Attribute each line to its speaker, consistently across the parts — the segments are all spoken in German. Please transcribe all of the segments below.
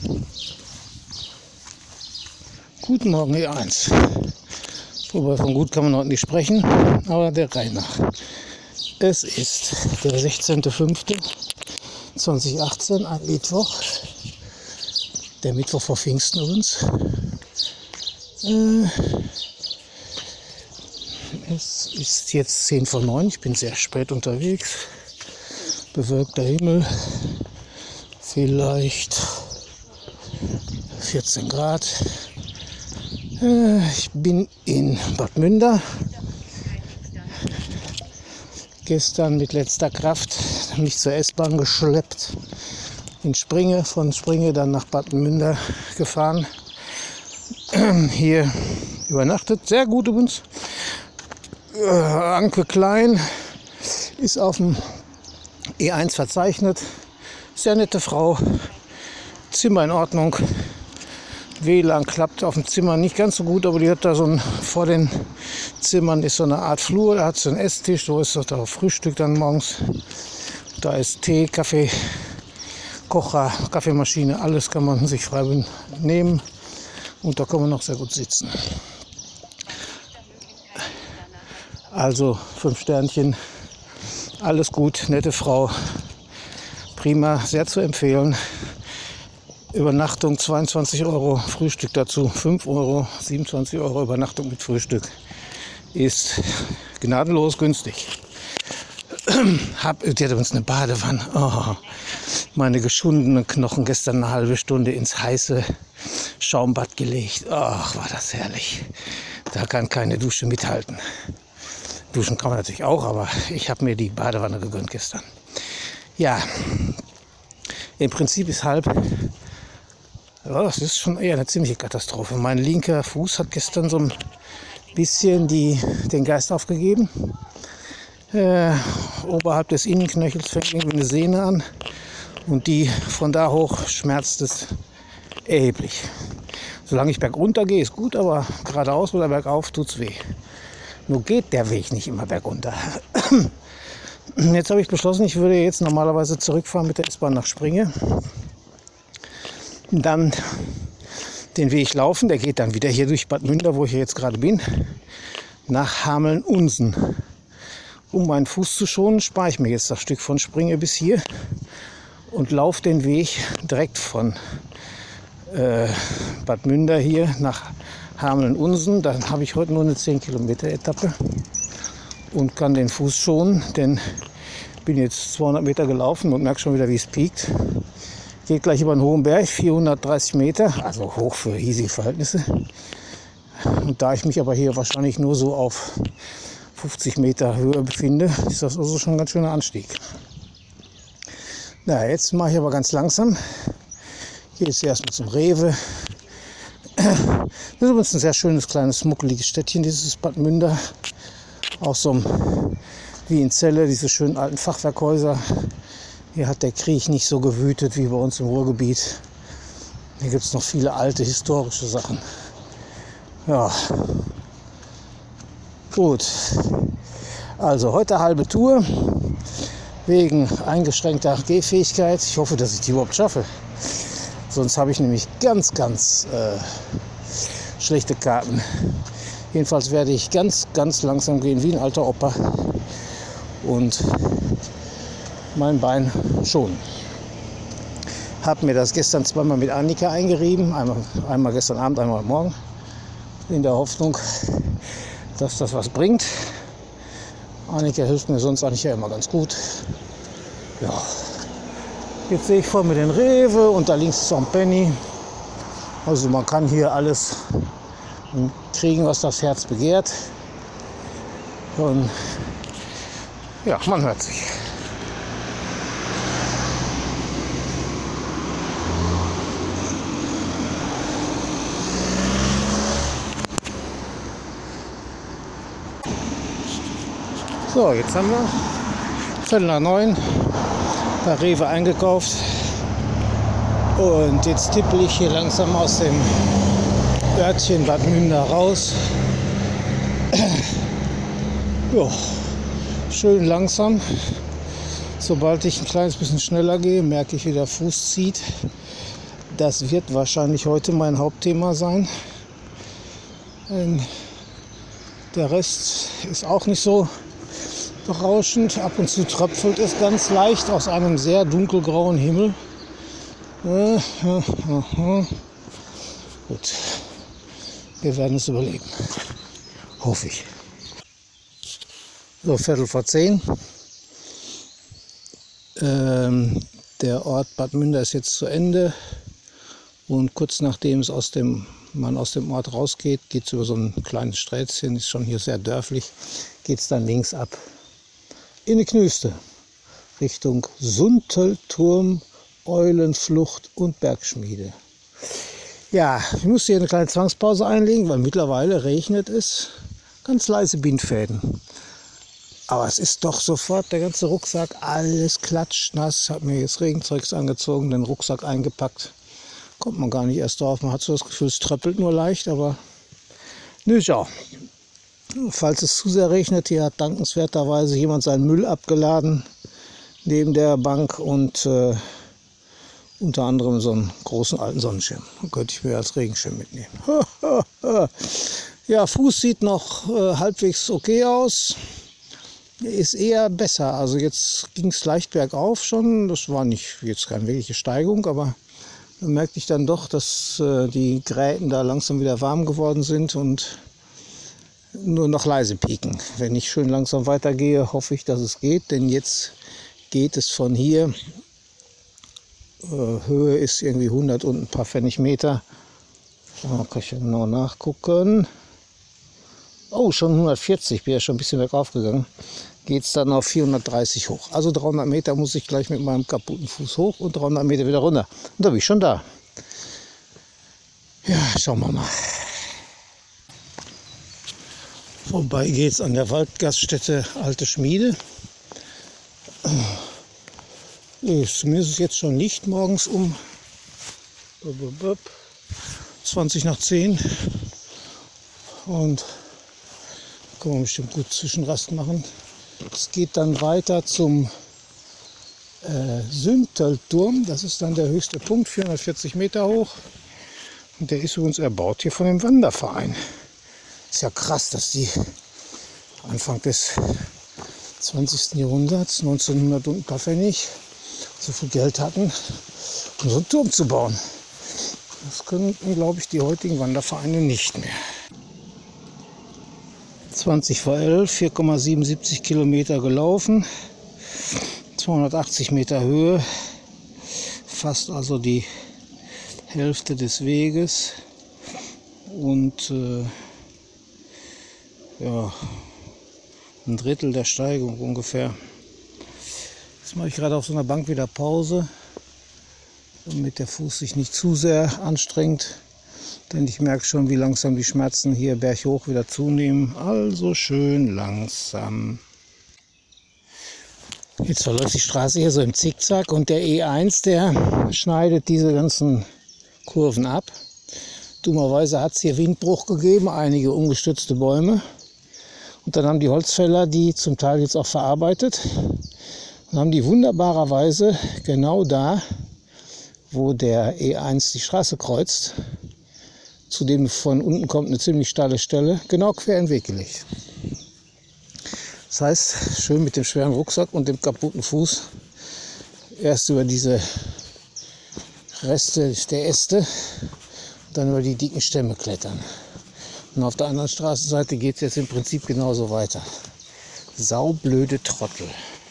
Speaker 1: Guten Morgen E1. Wobei von gut kann man heute nicht sprechen, aber der Reihe nach. Es ist der 16.05.2018, ein Mittwoch. Der Mittwoch vor Pfingsten übrigens. Es ist jetzt 10 vor 9, ich bin sehr spät unterwegs. Bewölkter Himmel, vielleicht 14 Grad. Ich bin in Bad Münder. Gestern mit letzter Kraft mich zur S-Bahn geschleppt. In Springe, von Springe dann nach Bad Münder gefahren. Hier übernachtet, sehr gut übrigens. Anke Klein ist auf dem E1 verzeichnet. Sehr nette Frau. Zimmer in Ordnung. WLAN klappt auf dem Zimmer nicht ganz so gut, aber die hat da vor den Zimmern ist so eine Art Flur, da hat sie einen Esstisch, so ist das da Frühstück dann morgens. Da ist Tee, Kaffee, Kocher, Kaffeemaschine, alles kann man sich frei nehmen und da kann man noch sehr gut sitzen. Also 5 Sternchen, alles gut, nette Frau, prima, sehr zu empfehlen. Übernachtung 22 Euro, Frühstück dazu 5 Euro, 27 Euro Übernachtung mit Frühstück ist gnadenlos günstig. Die hat übrigens eine Badewanne. Oh, meine geschundenen Knochen gestern eine halbe Stunde ins heiße Schaumbad gelegt. Ach, war das herrlich. Da kann keine Dusche mithalten. Duschen kann man natürlich auch, aber ich habe mir die Badewanne gegönnt gestern. Ja, im Prinzip ist ja, das ist schon eher eine ziemliche Katastrophe. Mein linker Fuß hat gestern so ein bisschen den Geist aufgegeben. Oberhalb des Innenknöchels fängt irgendwie eine Sehne an und die von da hoch schmerzt es erheblich. Solange ich bergunter gehe, ist gut, aber geradeaus oder bergauf tut's weh. Nur geht der Weg nicht immer bergunter. Jetzt habe ich beschlossen, ich würde jetzt normalerweise zurückfahren mit der S-Bahn nach Springe. Dann den Weg laufen, der geht dann wieder hier durch Bad Münder, wo ich jetzt gerade bin, nach Hameln-Unsen. Um meinen Fuß zu schonen, spare ich mir jetzt das Stück von Springe bis hier und laufe den Weg direkt von Bad Münder hier nach Hameln-Unsen. Dann habe ich heute nur eine 10 Kilometer Etappe und kann den Fuß schonen, denn ich bin jetzt 200 Meter gelaufen und merke schon wieder, wie es piekt. Geht gleich über einen hohen Berg, 430 Meter, also hoch für hiesige Verhältnisse. Und da ich mich aber hier wahrscheinlich nur so auf 50 Meter Höhe befinde, ist das also schon ein ganz schöner Anstieg. Na, jetzt mache ich aber ganz langsam. Hier ist erstmal zum Rewe. Das ist übrigens ein sehr schönes, kleines, muckeliges Städtchen, dieses Bad Münder. Auch so wie in Celle, diese schönen alten Fachwerkhäuser. Hier hat der Krieg nicht so gewütet wie bei uns im Ruhrgebiet. Hier gibt es noch viele alte historische Sachen. Ja, gut. Also heute halbe Tour wegen eingeschränkter Gehfähigkeit. Ich hoffe, dass ich die überhaupt schaffe. Sonst habe ich nämlich ganz schlechte Karten. Jedenfalls werde ich ganz langsam gehen wie ein alter Opa und mein Bein schonen. Habe mir das gestern zweimal mit Annika eingerieben, einmal gestern Abend, einmal morgen, in der Hoffnung, dass das was bringt. Annika hilft mir sonst eigentlich ja immer ganz gut. Ja. Jetzt sehe ich vor mir den Rewe und da links ist auch ein Penny. Also man kann hier alles kriegen, was das Herz begehrt. Und ja, man hört sich. So, jetzt haben wir 8:45 bei Rewe eingekauft und jetzt tippel ich hier langsam aus dem Örtchen Bad Münder raus. Ja, schön langsam. Sobald ich ein kleines bisschen schneller gehe, merke ich, wie der Fuß zieht. Das wird wahrscheinlich heute mein Hauptthema sein. Der Rest ist auch nicht so berauschend. Ab und zu tröpfelt es ganz leicht aus einem sehr dunkelgrauen Himmel. Gut, wir werden es überleben. Hoffe ich. So, 9:15. Der Ort Bad Münder ist jetzt zu Ende. Und kurz nachdem man aus dem Ort rausgeht, geht es über so ein kleines Strätzchen, ist schon hier sehr dörflich, geht es dann links ab in die Knüste, Richtung Suntelturm, Eulenflucht und Bergschmiede. Ja, ich musste hier eine kleine Zwangspause einlegen, weil mittlerweile regnet es. Ganz leise Bindfäden. Aber es ist doch sofort der ganze Rucksack, alles klatschnass. Habe mir jetzt Regenzeugs angezogen, den Rucksack eingepackt. Kommt man gar nicht erst drauf. Man hat so das Gefühl, es tröppelt nur leicht, aber nö, ja. Falls es zu sehr regnet, hier hat dankenswerterweise jemand seinen Müll abgeladen neben der Bank und unter anderem so einen großen alten Sonnenschirm. Den könnte ich mir als Regenschirm mitnehmen. Ja, Fuß sieht noch halbwegs okay aus. Ist eher besser. Also jetzt ging es leicht bergauf schon. Das war nicht jetzt keine wirkliche Steigung, aber da merkte ich dann doch, dass die Gräten da langsam wieder warm geworden sind und nur noch leise pieken. Wenn ich schön langsam weitergehe, hoffe ich, dass es geht, denn jetzt geht es von hier. Höhe ist irgendwie 100 und ein paar Pfennigmeter. Da kann ich genau nachgucken. Oh, schon 140, bin ja schon ein bisschen bergauf gegangen. Geht es dann auf 430 hoch. Also 300 Meter muss ich gleich mit meinem kaputten Fuß hoch und 300 Meter wieder runter. Und da bin ich schon da. Ja, schauen wir mal. Vorbei geht es an der Waldgaststätte Alte Schmiede. Zumindest ist jetzt schon Licht morgens um 20 nach 10. Und kann man bestimmt gut Zwischenrast machen. Es geht dann weiter zum Suntelturm. Das ist dann der höchste Punkt, 440 Meter hoch. Und der ist übrigens erbaut hier von dem Wanderverein. Ist ja krass, dass die Anfang des 20. Jahrhunderts, 1900 und ein paar Pfennig, so viel Geld hatten, um so einen Turm zu bauen. Das können, glaube ich, die heutigen Wandervereine nicht mehr. 20 vor 11, 4,77 Kilometer gelaufen, 280 Meter Höhe, fast also die Hälfte des Weges und ja, ein Drittel der Steigung ungefähr. Jetzt mache ich gerade auf so einer Bank wieder Pause, damit der Fuß sich nicht zu sehr anstrengt. Denn ich merke schon, wie langsam die Schmerzen hier berghoch wieder zunehmen. Also schön langsam. Jetzt verläuft die Straße hier so im Zickzack und der E1, der schneidet diese ganzen Kurven ab. Dummerweise hat es hier Windbruch gegeben, einige umgestürzte Bäume. Und dann haben die Holzfäller die zum Teil jetzt auch verarbeitet und haben die wunderbarerweise genau da, wo der E1 die Straße kreuzt, zu dem von unten kommt eine ziemlich steile Stelle, genau quer in den Weg gelegt. Das heißt, schön mit dem schweren Rucksack und dem kaputten Fuß erst über diese Reste der Äste und dann über die dicken Stämme klettern. Und auf der anderen Straßenseite geht es jetzt im Prinzip genauso weiter. Saublöde Trottel.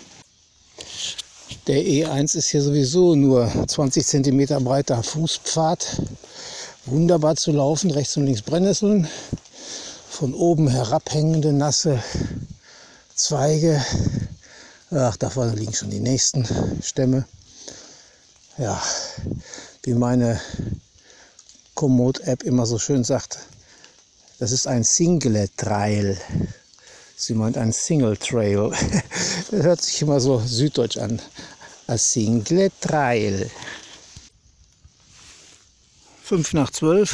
Speaker 1: Der E1 ist hier sowieso nur 20 cm breiter Fußpfad. Wunderbar zu laufen, rechts und links Brennnesseln, von oben herabhängende nasse Zweige. Ach, da vorne liegen schon die nächsten Stämme. Ja, wie meine Komoot-App immer so schön sagt, das ist ein Single Trail. Sie meint ein Single Trail. Das hört sich immer so süddeutsch an. Ein Single Trail. 5 nach 12.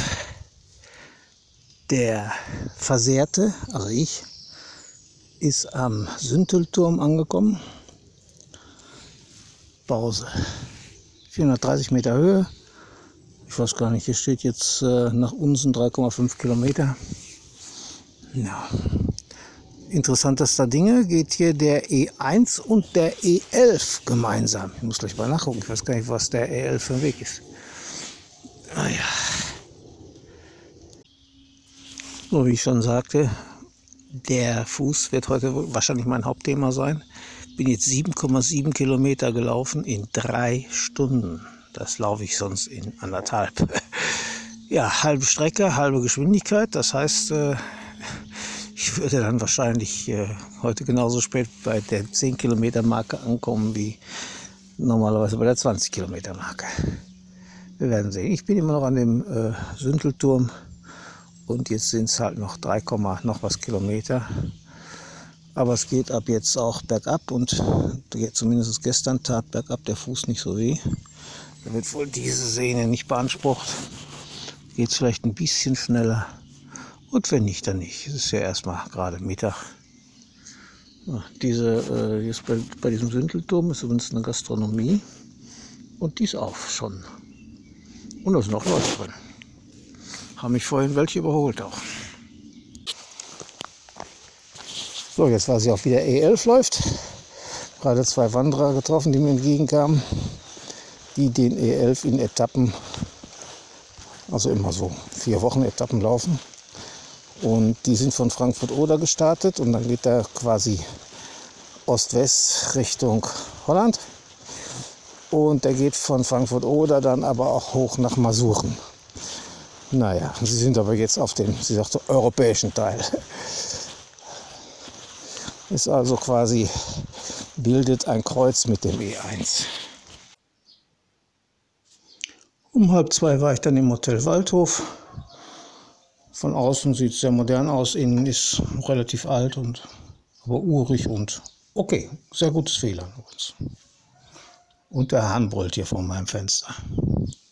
Speaker 1: Der Versehrte, also ich, ist am Suntelturm angekommen. Pause. 430 Meter Höhe. Ich weiß gar nicht, hier steht jetzt nach Unsen 3,5 Kilometer. Ja. Interessantester Dinge geht hier der E1 und der E11 gemeinsam. Ich muss gleich mal nachgucken, ich weiß gar nicht, was der E11 für ein Weg ist. Ah ja. So wie ich schon sagte, der Fuß wird heute wahrscheinlich mein Hauptthema sein. Bin jetzt 7,7 Kilometer gelaufen in 3 Stunden. Das laufe ich sonst in 1,5. Ja, halbe Strecke, halbe Geschwindigkeit. Das heißt, ich würde dann wahrscheinlich heute genauso spät bei der 10 Kilometer Marke ankommen wie normalerweise bei der 20 Kilometer Marke. Wir werden sehen. Ich bin immer noch an dem Süntelturm und jetzt sind es halt noch 3, noch was Kilometer. Aber es geht ab jetzt auch bergab und zumindest gestern tat bergab der Fuß nicht so weh. Da wird wohl diese Sehne nicht beansprucht. Geht es vielleicht ein bisschen schneller. Und wenn nicht, dann nicht. Es ist ja erstmal gerade Mittag. Ja, jetzt bei diesem Süntelturm ist übrigens eine Gastronomie. Und die ist auf schon. Und da sind auch Leute drin. Haben mich vorhin welche überholt auch. So, jetzt weiß ich auch, wie der E11 läuft. Gerade 2 Wanderer getroffen, die mir entgegenkamen, die den E11 in Etappen, also immer so 4 Wochen Etappen laufen. Und die sind von Frankfurt-Oder gestartet und dann geht er quasi Ost-West Richtung Holland. Und der geht von Frankfurt-Oder dann aber auch hoch nach Masuren. Naja, sie sind aber jetzt auf dem, sie sagte, europäischen Teil. Ist also quasi, bildet ein Kreuz mit dem E1. Um 1:30 war ich dann im Hotel Waldhof. Von außen sieht es sehr modern aus, innen ist relativ alt und aber urig und okay, sehr gutes WLAN übrigens. Und der Hahn brüllt hier vor meinem Fenster.